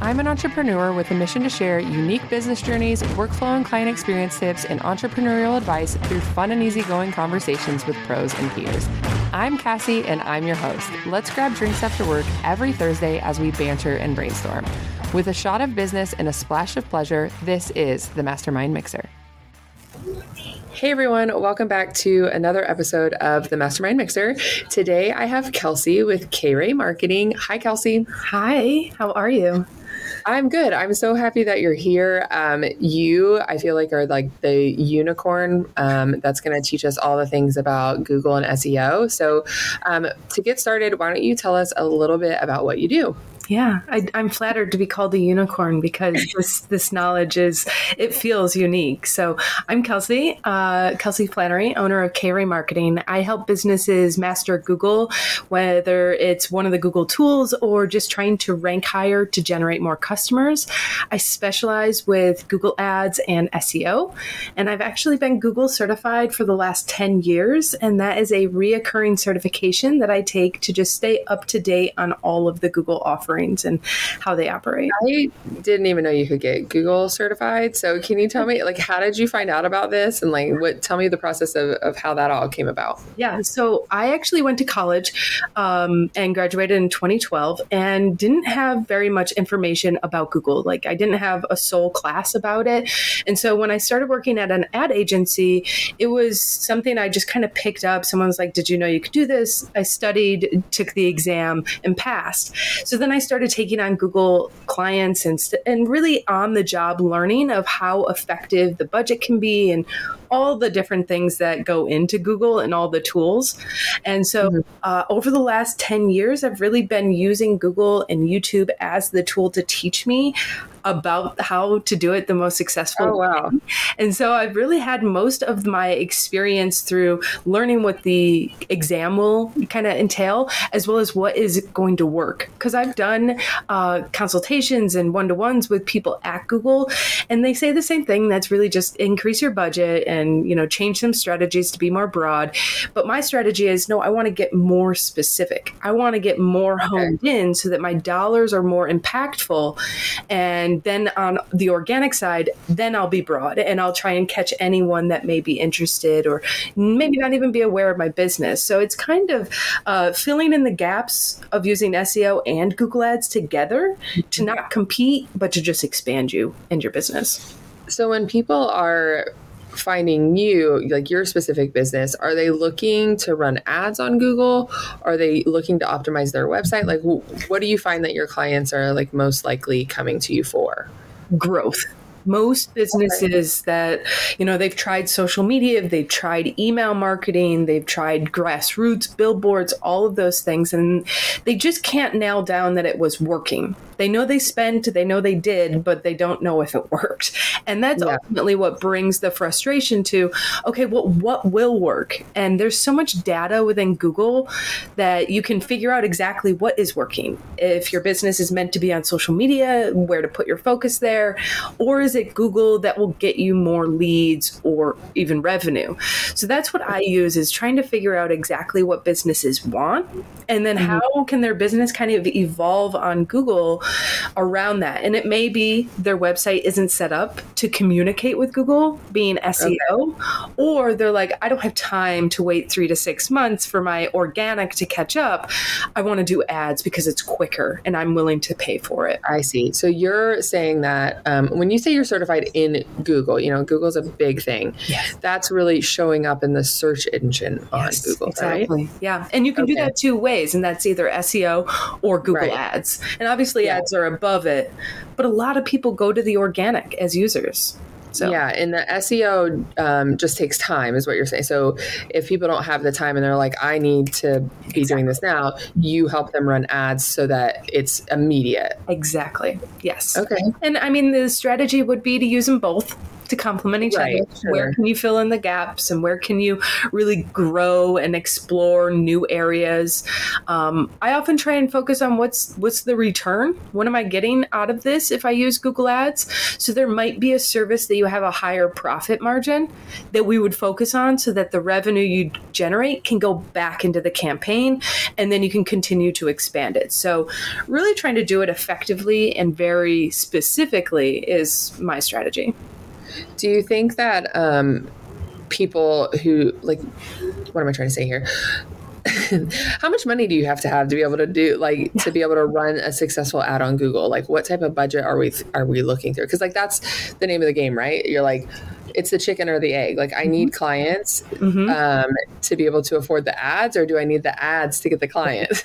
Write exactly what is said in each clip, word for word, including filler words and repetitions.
I'm an entrepreneur with a mission to share unique business journeys, workflow and client experience tips, and entrepreneurial advice through fun and easygoing conversations with pros and peers. I'm Cassie, and I'm your host. Let's grab drinks after work every Thursday as we banter and brainstorm. With a shot of business and a splash of pleasure, this is the Mastermind Mixer. Hey everyone, welcome back to another episode of the Mastermind Mixer. Today I have Kelsey with K-Ray Marketing. Hi, Kelsey. Hi, how are you? I'm good. I'm so happy that you're here. Um, you, I feel like, are like the unicorn um, that's going to teach us all the things about Google and S E O. So um, to get started, why don't you tell us a little bit about what you do? Yeah, I, I'm flattered to be called a unicorn because this this knowledge is, it feels unique. So I'm Kelsey, uh, Kelsey Flannery, owner of K-Ray Marketing. I help businesses master Google, whether it's one of the Google tools or just trying to rank higher to generate more customers. I specialize with Google Ads and S E O, and I've actually been Google certified for the last ten years, and that is a reoccurring certification that I take to just stay up to date on all of the Google offerings and how they operate. I didn't even know you could get Google certified. So can you tell me, like, how did you find out about this? And like, what, tell me the process of, of how that all came about. Yeah. So I actually went to college um, and graduated in twenty twelve and didn't have very much information about Google. Like I didn't have a sole class about it. And so when I started working at an ad agency, it was something I just kind of picked up. Someone was like, did you know you could do this? I studied, took the exam and passed. So then I started taking on Google clients and, st- and really on the job learning of how effective the budget can be and all the different things that go into Google and all the tools. And so mm-hmm. uh, over the last ten years, I've really been using Google and YouTube as the tool to teach me about how to do it the most successful oh, wow. way. And so I've really had most of my experience through learning what the exam will kind of entail, as well as what is going to work. Because I've done uh, consultations and one-to-ones with people at Google, and they say the same thing. That's really just increase your budget and, you know, change some strategies to be more broad. But my strategy is, no, I want to get more specific. I want to get more honed okay. in so that my dollars are more impactful. And then on the organic side, then I'll be broad and I'll try and catch anyone that may be interested or maybe not even be aware of my business. So it's kind of uh, filling in the gaps of using S E O and Google Ads together to not compete, but to just expand you and your business. So when people are finding you, like your specific business, are they looking to run ads on Google? Are they looking to optimize their website? Like, what do you find that your clients are like most likely coming to you for? Growth. Most businesses that, you know, they've tried social media, they've tried email marketing, they've tried grassroots, billboards, all of those things, and they just can't nail down that it was working. They know they spent, they know they did, but they don't know if it worked. And that's yeah. ultimately what brings the frustration to, okay, well, what will work? And there's so much data within Google that you can figure out exactly what is working. If your business is meant to be on social media, where to put your focus there, or is it Google that will get you more leads or even revenue? So that's what I use, is trying to figure out exactly what businesses want. And then mm-hmm. how can their business kind of evolve on Google around that? And it may be their website isn't set up to communicate with Google, being S E O, okay. or they're like, I don't have time to wait three to six months for my organic to catch up. I want to do ads because it's quicker and I'm willing to pay for it. I see. So you're saying that um, when you say you're certified in Google, you know, Google's a big thing. Yes. That's really showing up in the search engine on yes, Google, exactly. right? Yeah. And you can okay. do that two ways, and that's either S E O or Google right. Ads. And obviously yeah. ads are above it, but a lot of people go to the organic as users. So. Yeah, and the S E O um, just takes time, is what you're saying. So if people don't have the time and they're like, I need to be exactly. doing this now, you help them run ads so that it's immediate. Exactly. Yes. Okay. And I mean, the strategy would be to use them both. to complement each Right, other. sure. Where can you fill in the gaps and where can you really grow and explore new areas? Um, I often try and focus on what's what's the return? What am I getting out of this if I use Google Ads? So there might be a service that you have a higher profit margin that we would focus on so that the revenue you generate can go back into the campaign and then you can continue to expand it. So really trying to do it effectively and very specifically is my strategy. Do you think that um, people who, like, what am I trying to say here? How much money do you have to have to be able to do, like, to be able to run a successful ad on Google? Like, what type of budget are we are we looking through? Because, like, that's the name of the game, right? You're like, it's the chicken or the egg. Like, I need clients mm-hmm. um, to be able to afford the ads, or do I need the ads to get the clients?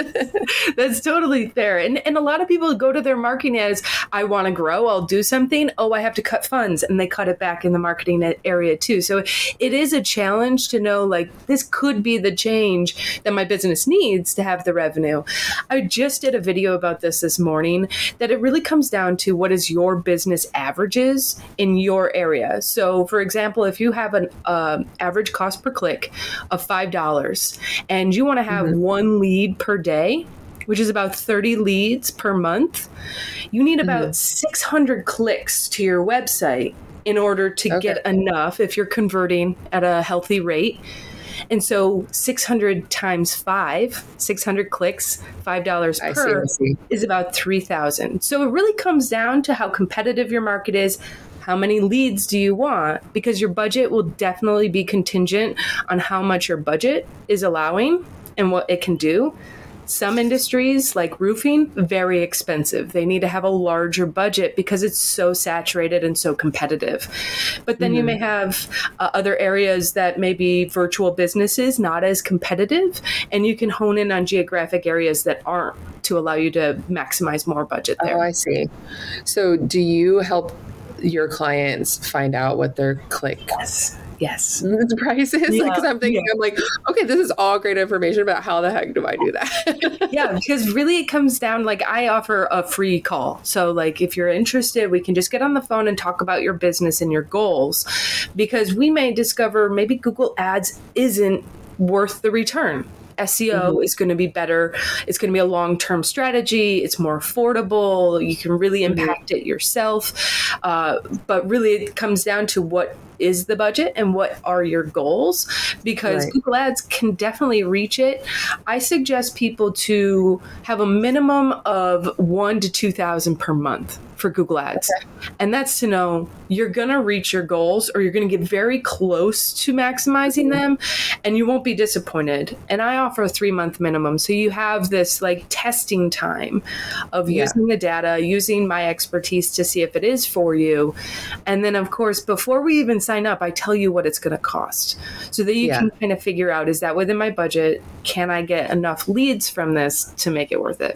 That's totally fair. And and a lot of people go to their marketing as, I want to grow, I'll do something. Oh, I have to cut funds. And they cut it back in the marketing area too. So it is a challenge to know, like, this could be the change that my business needs to have the revenue. I just did a video about this this morning, that it really comes down to what is your business averages in your area. So So, for example, if you have an uh, average cost per click of five dollars and you want to have mm-hmm. one lead per day, which is about thirty leads per month, you need about mm-hmm. six hundred clicks to your website in order to okay. get enough if you're converting at a healthy rate. And so six hundred times five, six hundred clicks, five dollars per, I see, I see. is about three thousand. So it really comes down to how competitive your market is. How many leads do you want? Because your budget will definitely be contingent on how much your budget is allowing and what it can do. Some industries, like roofing, very expensive. They need to have a larger budget because it's so saturated and so competitive. But then mm-hmm. you may have uh, other areas that may be virtual businesses, not as competitive, and you can hone in on geographic areas that aren't to allow you to maximize more budget there. Oh, I see. So do you help your clients find out what their click yes yes price is? Yeah. Like, because I'm thinking, yeah. I'm like, okay, this is all great information, but how the heck do I do that? Yeah, because really it comes down, like, I offer a free call. So, like, if you're interested, we can just get on the phone and talk about your business and your goals, because we may discover maybe Google Ads isn't worth the return. S E O mm-hmm. is going to be better. It's going to be a long-term strategy. It's more affordable. You can really impact mm-hmm. it yourself. Uh, but really it comes down to what is the budget and what are your goals, because right. Google Ads can definitely reach it. I suggest people to have a minimum of one to two thousand per month for Google Ads. Okay. And that's to know you're going to reach your goals, or you're going to get very close to maximizing them, and you won't be disappointed. And I offer a three month minimum. So you have this, like, testing time of yeah. using the data, using my expertise to see if it is for you. And then, of course, before we even sign up, I tell you what it's going to cost, so that you yeah. can kind of figure out, is that within my budget? Can I get enough leads from this to make it worth it?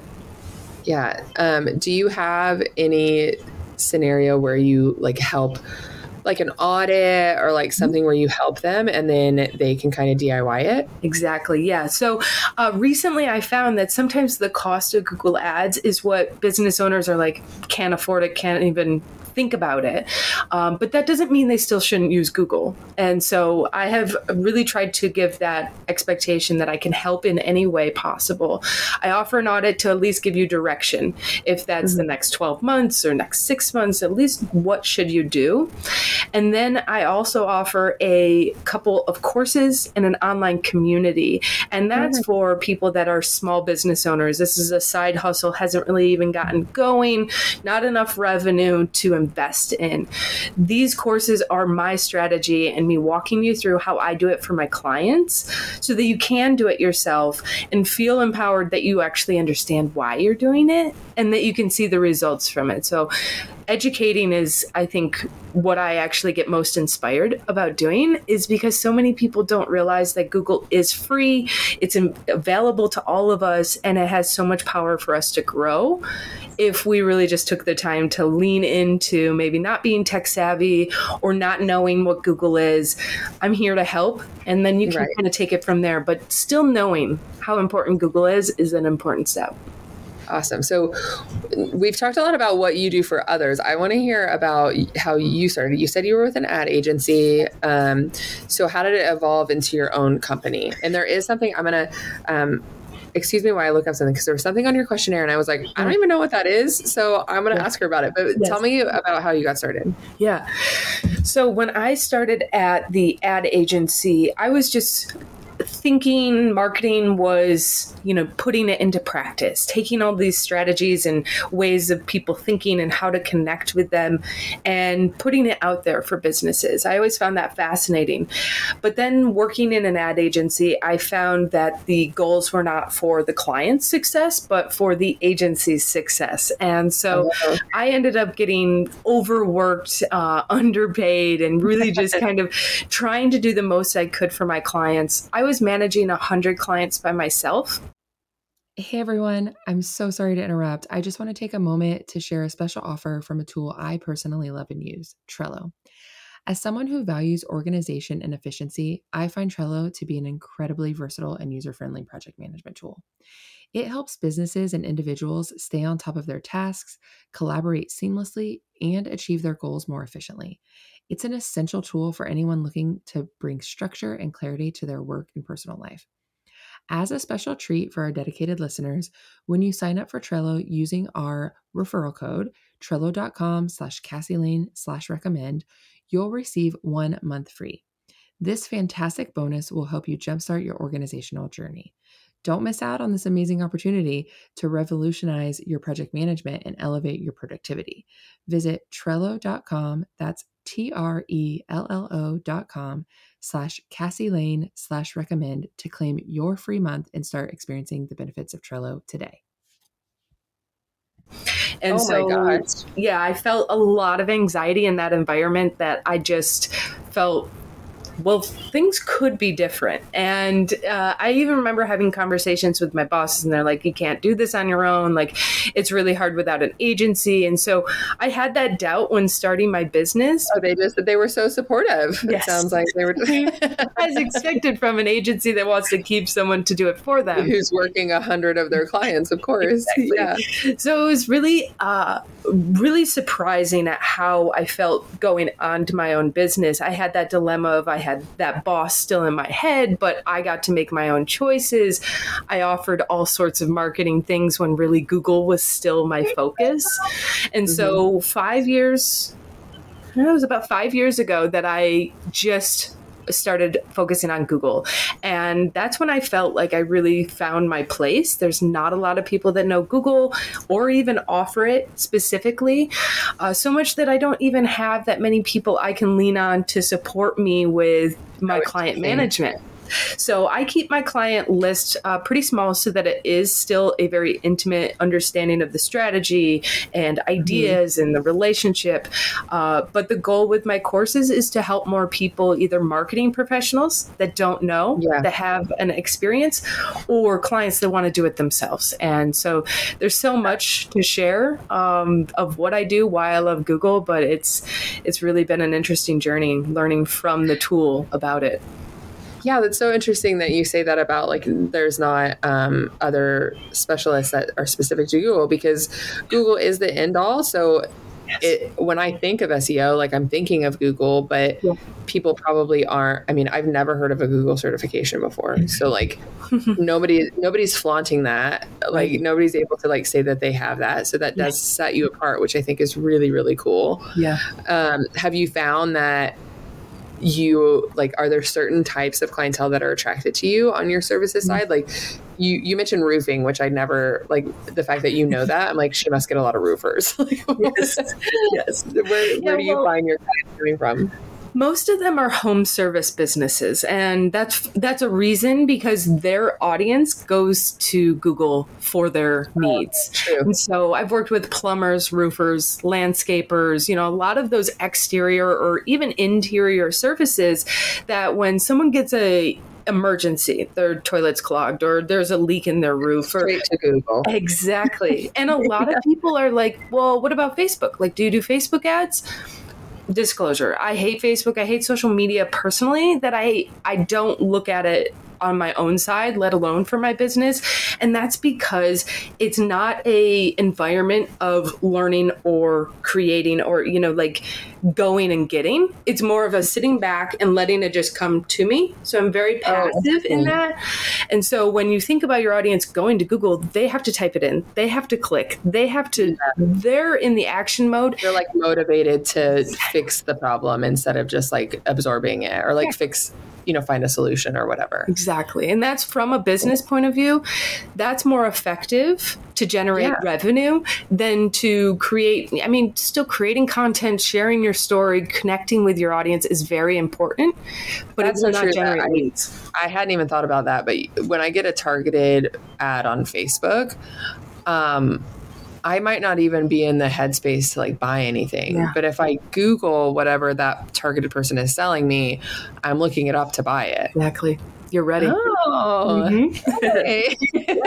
Yeah. Um, do you have any scenario where you, like, help, like an audit or like something where you help them and then they can kind of D I Y it? Exactly. Yeah. So uh, recently I found that sometimes the cost of Google Ads is what business owners are like, can't afford it, can't even think about it. Um, but that doesn't mean they still shouldn't use Google. And so I have really tried to give that expectation that I can help in any way possible. I offer an audit to at least give you direction. If that's mm-hmm. the next twelve months or next six months, at least what should you do? And then I also offer a couple of courses and an online community. And that's mm-hmm. for people that are small business owners. This is a side hustle, hasn't really even gotten going, not enough revenue to invest in. These courses are my strategy and me walking you through how I do it for my clients, so that you can do it yourself and feel empowered that you actually understand why you're doing it and that you can see the results from it. So educating is, I think, what I actually get most inspired about doing, is because so many people don't realize that Google is free. It's available to all of us, and it has so much power for us to grow if we really just took the time to lean into maybe not being tech savvy or not knowing what Google is. I'm here to help, and then you can right. kind of take it from there. But still knowing how important Google is is an important step. Awesome. So we've talked a lot about what you do for others. I want to hear about how you started. You said you were with an ad agency. Um, so how did it evolve into your own company? And there is something I'm going to, um, excuse me while I look up something, because there was something on your questionnaire and I was like, I don't even know what that is. So I'm going to yeah. ask her about it. But yes. tell me about how you got started. Yeah. So when I started at the ad agency, I was just thinking marketing was, you know, putting it into practice, taking all these strategies and ways of people thinking and how to connect with them and putting it out there for businesses. I always found that fascinating. But then working in an ad agency, I found that the goals were not for the client's success, but for the agency's success. And so oh. I ended up getting overworked, uh, underpaid, and really just kind of trying to do the most I could for my clients. I was managing one hundred clients by myself. Hey everyone, I'm so sorry to interrupt. I just want to take a moment to share a special offer from a tool I personally love and use, Trello. As someone who values organization and efficiency, I find Trello to be an incredibly versatile and user-friendly project management tool. It helps businesses and individuals stay on top of their tasks, collaborate seamlessly, and achieve their goals more efficiently. It's an essential tool for anyone looking to bring structure and clarity to their work and personal life. As a special treat for our dedicated listeners, when you sign up for Trello using our referral code, trello.com slash CassieLane slash recommend, you'll receive one month free. This fantastic bonus will help you jumpstart your organizational journey. Don't miss out on this amazing opportunity to revolutionize your project management and elevate your productivity. Visit Trello.com, that's T-R-E-L-L-O dot com slash CassieLane slash recommend to claim your free month and start experiencing the benefits of Trello today. And oh so, my gosh. yeah, I felt a lot of anxiety in that environment that I just felt, well, things could be different. And uh, I even remember having conversations with my bosses and they're like, you can't do this on your own. Like, it's really hard without an agency. And so I had that doubt when starting my business. Oh, they just, they were so supportive. Yes. It sounds like they were as expected from an agency that wants to keep someone to do it for them. Who's working a hundred of their clients, of course. Exactly. Yeah. So it was really, uh, really surprising at how I felt going on to my own business. I had that dilemma of I had that boss still in my head, but I got to make my own choices. I offered all sorts of marketing things when really Google was still my focus. And mm-hmm. so five years, it was about five years ago that I just started focusing on Google. And that's when I felt like I really found my place. There's not a lot of people that know Google or even offer it specifically. Uh, so much that I don't even have that many people I can lean on to support me with my client management. So I keep my client list uh, pretty small so that it is still a very intimate understanding of the strategy and ideas mm-hmm. and the relationship. Uh, but the goal with my courses is to help more people, either marketing professionals that don't know, yeah. that have an experience, or clients that want to do it themselves. And so there's so much to share um, of what I do, why I love Google, but it's it's really been an interesting journey learning from the tool about it. Yeah, that's so interesting that you say that about like there's not um, other specialists that are specific to Google, because Google is the end all. So yes. it, when I think of S E O, like I'm thinking of Google, but yeah. people probably aren't. I mean, I've never heard of a Google certification before. So like nobody, nobody's flaunting that. Like right. nobody's able to like say that they have that. So that does yes. set you apart, which I think is really, really cool. Yeah. Um, have you found that you like, are there certain types of clientele that are attracted to you on your services mm-hmm. side? Like you, you mentioned roofing, which I never like the fact that you know that I'm like, she must get a lot of roofers. Like, yes. yes. Where, where yeah, do you well, find your clients coming from? Most of them are home service businesses, and that's that's a reason because their audience goes to Google for their needs. True. And so I've worked with plumbers, roofers, landscapers, you know, a lot of those exterior or even interior services that when someone gets a emergency, their toilet's clogged or there's a leak in their roof. Straight to Google. Exactly. And a lot yeah. of people are like, well, what about Facebook? Like, do you do Facebook ads? Disclosure. I hate Facebook. I hate social media personally, that I, I don't look at it on my own side, let alone for my business. And that's because it's not a environment of learning or creating or, you know, like going and getting. It's more of a sitting back and letting it just come to me. So I'm very passive oh, in that. And so when you think about your audience going to Google, they have to type it in. They have to click. They have to, yeah. they're in the action mode. They're like motivated to fix the problem instead of just like absorbing it or like yeah. fix, you know, find a solution or whatever. Exactly. And that's from a business point of view, that's more effective to generate yeah. revenue than to create. I mean, still creating content, sharing your story, connecting with your audience is very important, but that's it's so not generate leads. I hadn't even thought about that, but when I get a targeted ad on Facebook, um, I might not even be in the headspace to like buy anything. Yeah. But if I Google whatever that targeted person is selling me, I'm looking it up to buy it. Exactly. You're ready. Oh, mm-hmm. Hey.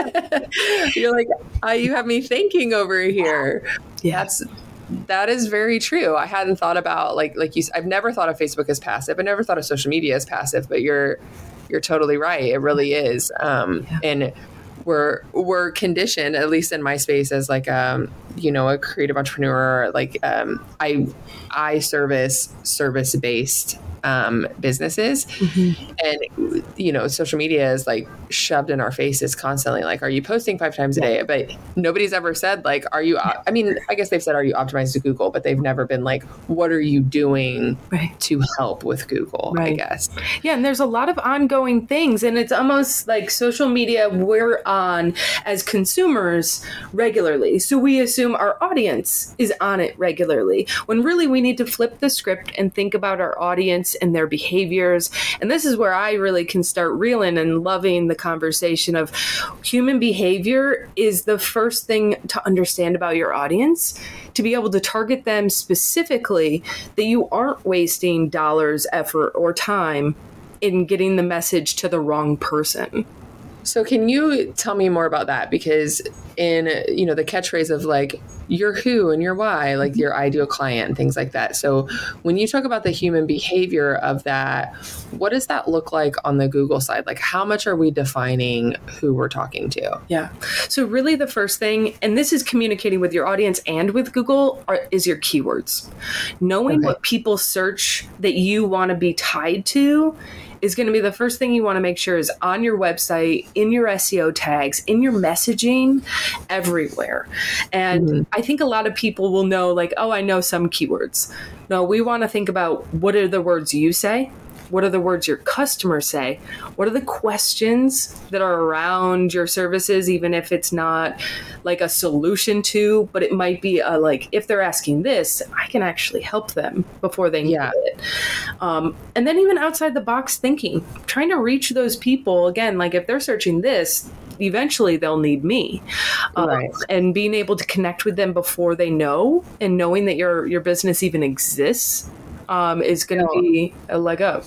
You're like, uh, you have me thinking over here. Yeah. That's, that is very true. I hadn't thought about like, like you, I've never thought of Facebook as passive. I never thought of social media as passive, but you're, you're totally right. It really is. Um, yeah. And we're we're conditioned, at least in my space, as like um you know a creative entrepreneur. Like um I I service service based um businesses, mm-hmm. and you know social media is like shoved in our faces constantly. Like, are you posting five times a day? But nobody's ever said like, are you? I mean, I guess they've said, are you optimized to Google? But they've never been like, what are you doing right. to help with Google? Right. I guess. Yeah, and there's a lot of ongoing things, and it's almost like social media we're on as consumers regularly. So we assume our audience is on it regularly, when really we need to flip the script and think about our audience and their behaviors. And this is where I really can start reeling and loving the conversation of human behavior is the first thing to understand about your audience, to be able to target them specifically, that you aren't wasting dollars, effort, or time in getting the message to the wrong person. So can you tell me more about that? Because in, you know, the catchphrase of like your who and your why, like your ideal client and things like that. So when you talk about the human behavior of that, what does that look like on the Google side? Like how much are we defining who we're talking to? Yeah. So really the first thing, and this is communicating with your audience and with Google, are, is your keywords. Knowing okay. what people search that you want to be tied to is going to be the first thing you want to make sure is on your website, in your S E O tags, in your messaging, everywhere. And mm-hmm. I think a lot of people will know like, oh, I know some keywords. No, we want to think about what are the words you say? What are the words your customers say? What are the questions that are around your services, even if it's not like a solution to, but it might be a, like, if they're asking this, I can actually help them before they need yeah. it. Um, and then even outside the box thinking, trying to reach those people, again, like if they're searching this, eventually they'll need me. Um, right. And being able to connect with them before they know, and knowing that your, your business even exists um, is going to be a leg up.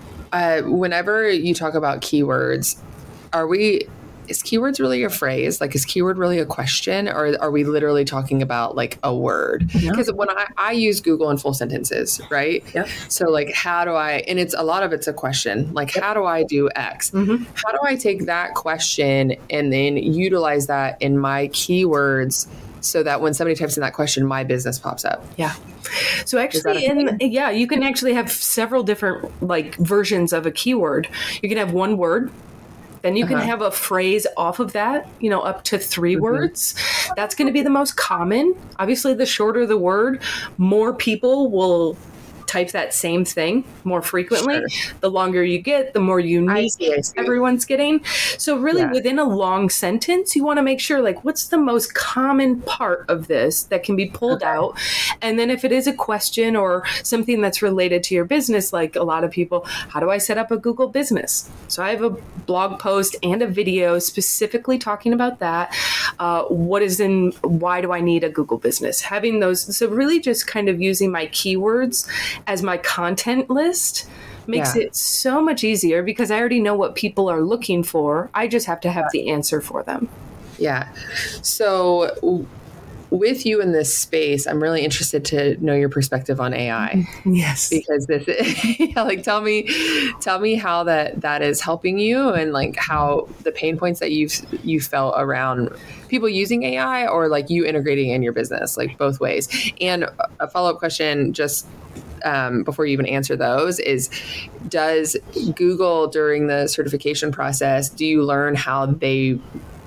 Uh, whenever you talk about keywords, are we, is keywords really a phrase? Like, is keyword really a question, or are we literally talking about like a word? Because yeah. when I, I use Google in full sentences, right? Yeah. So like, how do I, and it's a lot of it's a question, like, yep. how do I do X? Mm-hmm. How do I take that question and then utilize that in my keywords so that when somebody types in that question, my business pops up? Yeah. So actually, in, yeah, you can actually have several different like versions of a keyword. You can have one word. Then you uh-huh. can have a phrase off of that, you know, up to three mm-hmm. words. That's going to be the most common. Obviously, the shorter the word, more people will type that same thing more frequently. Sure. The longer you get, the more unique I see, I see. everyone's getting. So really yeah. within a long sentence, you want to make sure like, what's the most common part of this that can be pulled okay. out? And then if it is a question or something that's related to your business, like a lot of people, how do I set up a Google business? So I have a blog post and a video specifically talking about that. Uh, what is in, why do I need a Google business? Having those, so really just kind of using my keywords as my content list makes yeah. it so much easier because I already know what people are looking for. I just have to have the answer for them. Yeah. So with you in this space, I'm really interested to know your perspective on A I. Yes. Because this yeah, like tell me tell me how that that is helping you, and like how the pain points that you've you felt around people using A I, or like you integrating in your business, like both ways. And a follow-up question, just um, before you even answer those, is does Google during the certification process, do you learn how they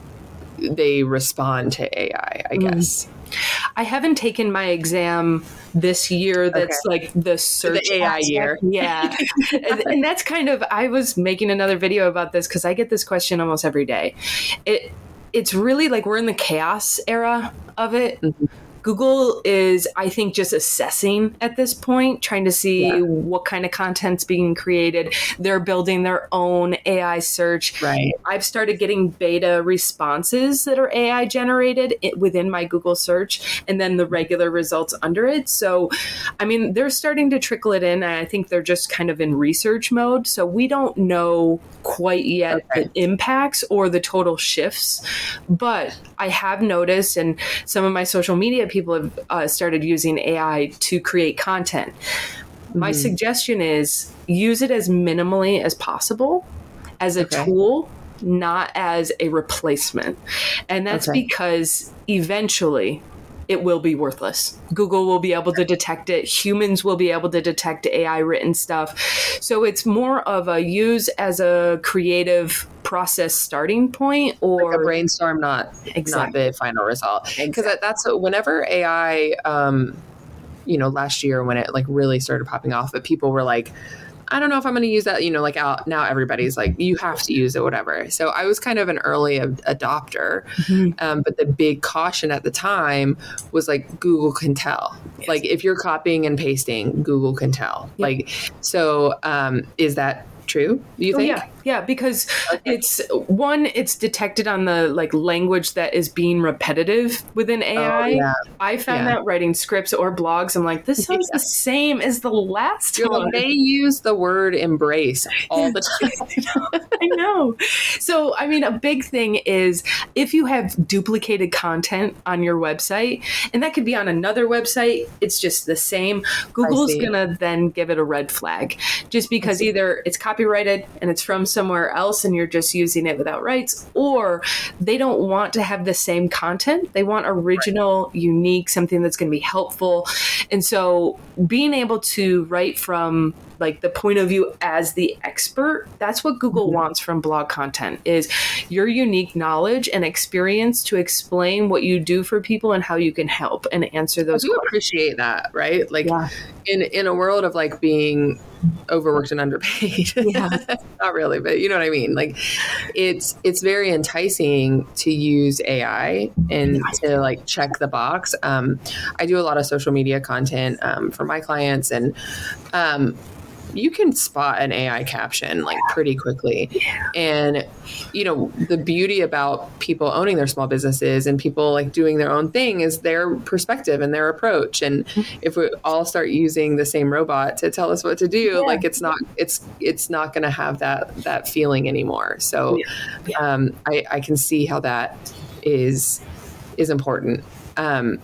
they respond to A I, I guess? Mm. I haven't taken my exam this year. That's okay. Like the search the A I aspect. year. Yeah. and, and that's kind of, I was making another video about this because I get this question almost every day. It It's really like we're in the chaos era of it. Mm-hmm. Google is, I think, just assessing at this point, trying to see yeah. what kind of content's being created. They're building their own A I search. Right. I've started getting beta responses that are A I generated within my Google search, and then the regular results under it. So, I mean, they're starting to trickle it in, and I think they're just kind of in research mode. So we don't know quite yet okay. the impacts or the total shifts. But I have noticed, and some of my social media people have uh, started using A I to create content. My mm-hmm. suggestion is use it as minimally as possible as a okay. tool, not as a replacement. And that's okay. because eventually it will be worthless. Google will be able to detect it. Humans will be able to detect A I written stuff. So it's more of a use as a creative process starting point, or like a brainstorm, not exactly. not the final result. Because exactly. that's whenever A I, um, you know, last year when it like really started popping off, but people were like, I don't know if I'm going to use that, you know, like out, now everybody's like, you have to use it, whatever. So I was kind of an early ad- adopter. Mm-hmm. Um, but the big caution at the time was like, Google can tell. Yes. Like if you're copying and pasting, Google can tell. Yep. Like, so um, is that true, do you think? Oh, yeah. Yeah, because okay. it's one, it's detected on the like language that is being repetitive within A I. Oh, yeah. I found yeah. that writing scripts or blogs, I'm like, this sounds yeah. the same as the last You're one. Like, they use the word embrace all the time. I know. So, I mean, a big thing is if you have duplicated content on your website, and that could be on another website, it's just the same, Google's going to then give it a red flag just because either it's copyrighted and it's from somewhere else and you're just using it without rights, or they don't want to have the same content. They want original, right. unique, something that's going to be helpful. And so being able to write from like the point of view as the expert, that's what Google mm-hmm. wants from blog content, is your unique knowledge and experience to explain what you do for people and how you can help and answer those I do questions. Appreciate that, right? Like yeah. in in a world of like being overworked and underpaid. Yeah. Not really, but you know what I mean? Like it's it's very enticing to use A I and to like check the box. Um, I do a lot of social media content um, for my clients, and um, you can spot an A I caption like pretty quickly. Yeah. And, you know, the beauty about people owning their small businesses and people like doing their own thing is their perspective and their approach. And if we all start using the same robot to tell us what to do, yeah. like it's not, it's, it's not going to have that, that feeling anymore. So yeah. Yeah. Um, I, I can see how that is, is important. Um,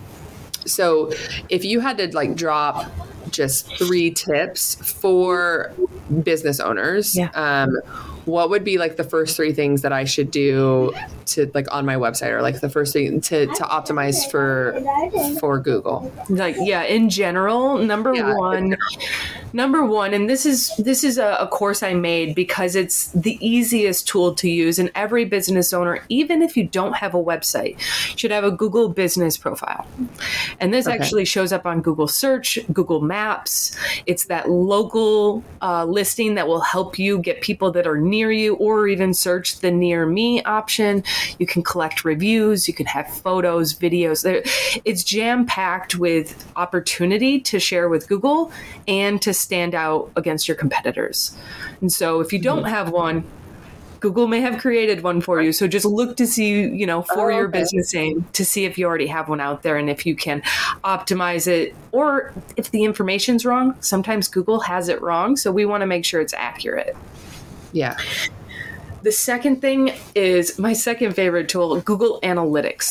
so if you had to like drop just three tips for business owners, yeah. um, what would be like the first three things that I should do to like on my website, or like the first thing to, to optimize for, for Google? Like, yeah, in general, number yeah, one, number one, and this is, this is a, a course I made because it's the easiest tool to use, and every business owner, even if you don't have a website, should have a Google business profile. And this okay. actually shows up on Google search, Google Maps. It's that local uh, listing that will help you get people that are near you, or even search the near me option. You can collect reviews, you can have photos, videos. It's jam-packed with opportunity to share with Google and to stand out against your competitors. And so if you don't have one, Google may have created one for you. So just look to see, you know, for oh, your okay. business name to see if you already have one out there and if you can optimize it, or if the information's wrong. Sometimes Google has it wrong. So we want to make sure it's accurate. Yeah. The second thing is my second favorite tool, Google Analytics.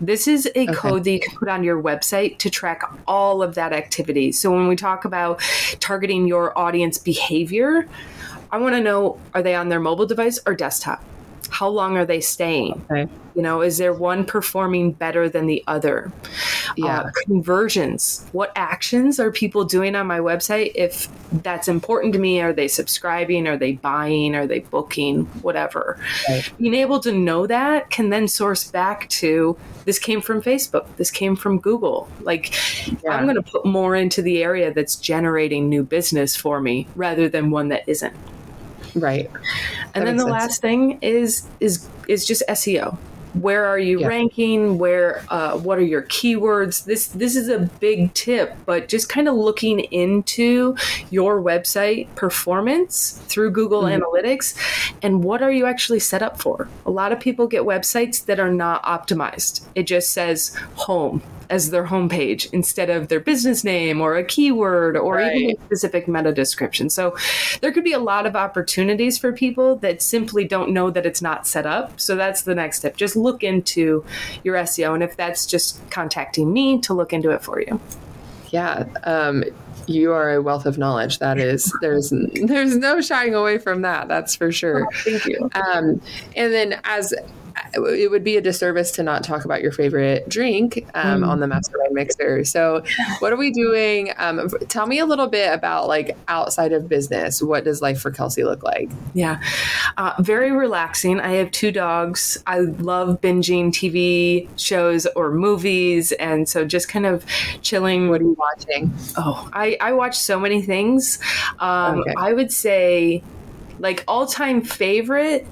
This is a Okay. code that you can put on your website to track all of that activity. So when we talk about targeting your audience behavior, I want to know, are they on their mobile device or desktop? How long are they staying? Okay. You know, is there one performing better than the other? Yeah. Uh, conversions. What actions are people doing on my website? If that's important to me, are they subscribing? Are they buying? Are they booking? Whatever. Right. Being able to know that can then source back to, this came from Facebook. This came from Google. Like, Yeah. I'm going to put more into the area that's generating new business for me rather than one that isn't. Right. And That then makes the sense. last thing is is is just S E O. Where are you Yeah. ranking? Where uh, what are your keywords? This this is a big tip, but just kind of looking into your website performance through Google Mhm. Analytics, and what are you actually set up for? A lot of people get websites that are not optimized. It just says home as their homepage instead of their business name or a keyword or even Right. a specific meta description. So there could be a lot of opportunities for people that simply don't know that it's not set up. So that's the next step. Just look into your S E O. And if that's just contacting me to look into it for you. Yeah. Um, you are a wealth of knowledge. That is, there's, there's no shying away from that. That's for sure. Thank you. Um, and then as it would be a disservice to not talk about your favorite drink um, Mm. on the Mastermind Mixer. So what are we doing? Um, tell me a little bit about like outside of business. What does life for Kelsey look like? Yeah. Uh, very relaxing. I have two dogs. I love binging T V shows or movies. And so just kind of chilling. What are you watching? Oh, I, I watch so many things. Um, Okay. I would say, like, all-time favorite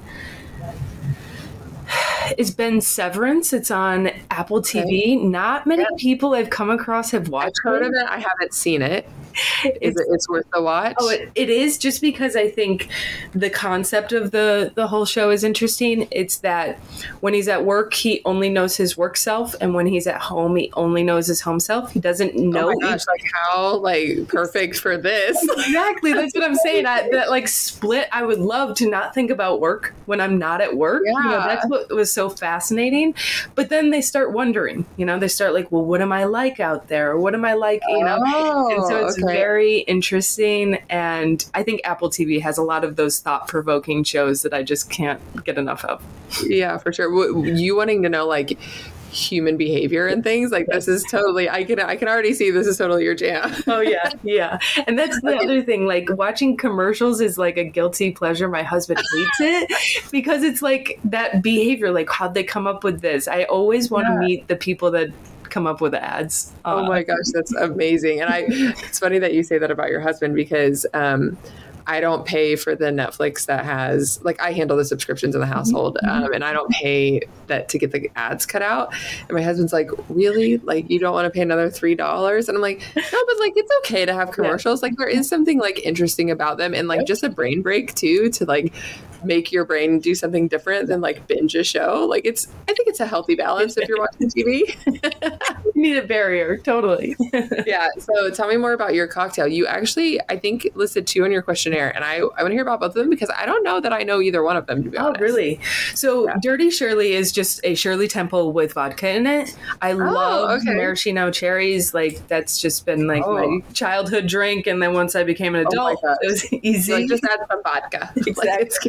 is Ben Severance. It's on Apple T V. Not many people I've come across have I've watched heard it. of it. I haven't seen it. Is It's- it it's worth the watch? Oh, it, it is, just because I think the concept of the the whole show is interesting. It's that when he's at work, he only knows his work self, and when he's at home, he only knows his home self. He doesn't know Oh my gosh, like how like perfect for this. exactly. That's what I'm saying. I, that like split. I would love to not think about work when I'm not at work. You know, Yeah. that's what was so fascinating. But then they start wondering. You know, they start like, well, what am I like out there? Or what am I like? You know. Oh, And so it's okay. very interesting, and I think Apple T V has a lot of those thought-provoking shows that I just can't get enough of. Yeah, for sure. W- You wanting to know like human behavior and things like this is totally. I can I can already see this is totally your jam. Oh yeah, yeah. And that's the other thing. Like, watching commercials is like a guilty pleasure. My husband hates it because it's like that behavior. Like, how'd they come up with this? I always want Yeah. to meet the people that come up with ads. Oh Uh, my gosh, that's amazing. And I it's funny that you say that about your husband because um I don't pay for the Netflix that has like I handle the subscriptions in the household um, and I don't pay that to get the ads cut out. And my husband's like, really? Like you don't want to pay another three dollars? And I'm like, no, but like it's okay to have commercials. Like there is something like interesting about them and like just a brain break too to like make your brain do something different than like binge a show. Like it's I think it's a healthy balance if you're watching T V. you need a barrier, totally. Yeah. So tell me more about your cocktail. You actually, I think, listed two on your questionnaire, and I, I want to hear about both of them because I don't know that I know either one of them, to be Oh, honest. really? So Yeah. Dirty Shirley is just a Shirley Temple with vodka in it. I love Oh, okay. maraschino cherries. Like, that's just been like Oh. my childhood drink. And then once I became an Oh my adult, gosh. it was easy. Like just add some vodka. Like, it's-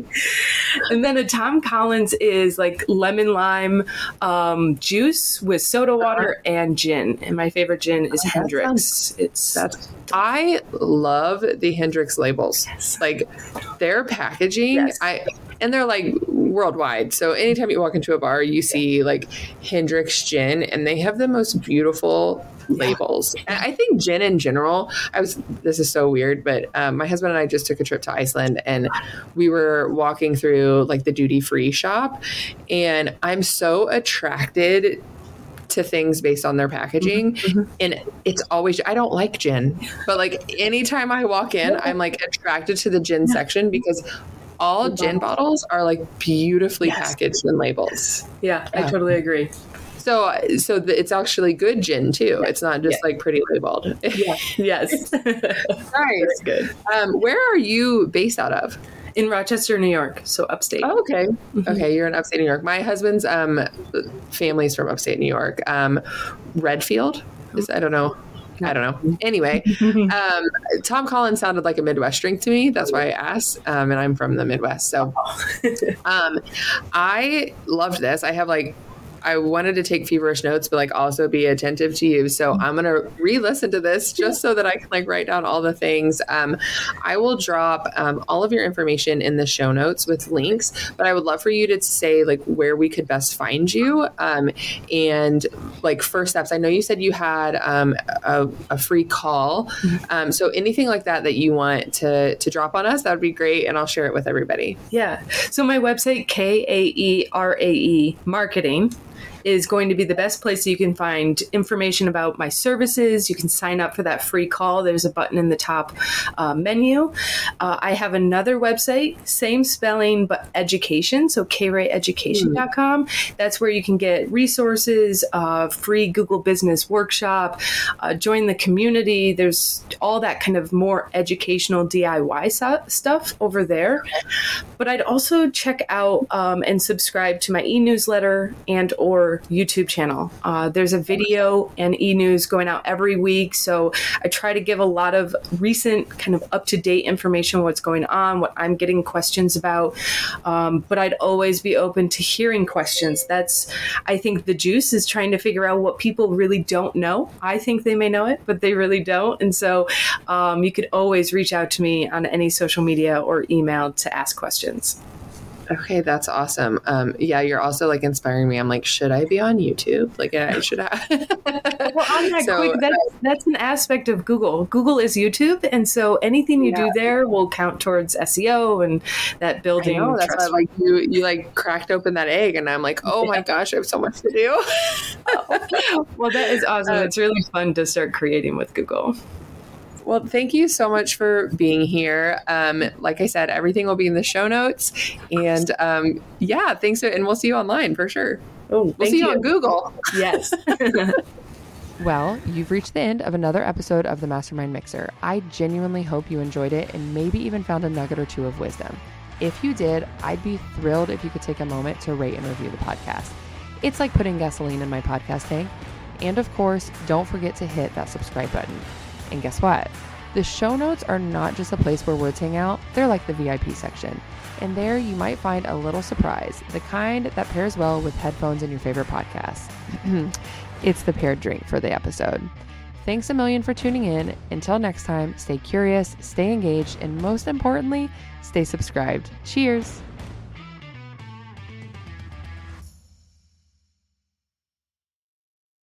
And then a Tom Collins is like lemon lime um, juice with soda water and gin. And my favorite gin is Oh, that Hendrix. It's That's I love the Hendrix labels. Like their packaging, Yes. I and they're like worldwide. So anytime you walk into a bar, you see like Hendrix gin, and they have the most beautiful labels. And I think gin in general. I was. This is so weird, but um, my husband and I just took a trip to Iceland, and we were walking through like the duty free shop, and I'm so attracted to things based on their packaging. And it's always, I don't like gin, but like anytime I walk in, I'm like attracted to the gin section because all gin bottles are like beautifully Yes. packaged and labeled. yeah, I Yeah. totally agree. So, so the, it's actually good gin too. It's not just like pretty labeled. Yeah. Yes. Nice. Good. Um, where are you based out of? In Rochester, New York, so upstate. Oh, okay. Mm-hmm. Okay, you're in upstate New York. My husband's um, family's from upstate New York. Um, Redfield? Is, I don't know. I don't know. Anyway, um, Tom Collins sounded like a Midwest drink to me. That's why I asked. Um, and I'm from the Midwest. So um, I loved this. I have like, I wanted to take feverish notes, but like also be attentive to you. So I'm going to re-listen to this just so that I can like write down all the things. Um, I will drop um, all of your information in the show notes with links, but I would love for you to say like where we could best find you um, and like first steps. I know you said you had um, a, a free call. Um, so anything like that that you want to, to drop on us, that would be great. And I'll share it with everybody. Yeah. So my website, K A E R A E Marketing, is going to be the best place you can find information about my services. You can sign up for that free call. There's a button in the top uh, menu. Uh, I have another website, same spelling, but education. So k ray education dot com. Mm. That's where you can get resources, uh, free Google Business Workshop, uh, join the community. There's all that kind of more educational D I Y so- stuff over there. But I'd also check out um, and subscribe to my e-newsletter and or YouTube channel. Uh, there's a video and e-news going out every week. So I try to give a lot of recent kind of up-to-date information, what's going on, what I'm getting questions about. Um, but I'd always be open to hearing questions. That's, I think the juice is trying to figure out what people really don't know. I think they may know it, but they really don't. And so um, you could always reach out to me on any social media or email to ask questions. Okay, that's awesome. Um, yeah, you're also like inspiring me. I'm like, should I be on YouTube? Like, I should have. Well, on that so, quick, that's, uh, that's an aspect of Google. Google is YouTube, and so anything you yeah. do there will count towards S E O and that building. I know, that's why like you you like cracked open that egg, and I'm like, oh yeah. my gosh, I have so much to do. Oh. Well, that is awesome. Uh, it's really fun to start creating with Google. Well, thank you so much for being here. Um, like I said, everything will be in the show notes. And um, yeah, thanks. And we'll see you online for sure. Oh, we'll see you. you on Google. Yes. Well, you've reached the end of another episode of the Mastermind Mixer. I genuinely hope you enjoyed it and maybe even found a nugget or two of wisdom. If you did, I'd be thrilled if you could take a moment to rate and review the podcast. It's like putting gasoline in my podcast tank. And of course, don't forget to hit that subscribe button. And guess what? The show notes are not just a place where words hang out, they're like the V I P section. And there you might find a little surprise, the kind that pairs well with headphones and your favorite podcast. It's the paired drink for the episode. Thanks a million for tuning in. Until next time, stay curious, stay engaged, and most importantly, stay subscribed. Cheers!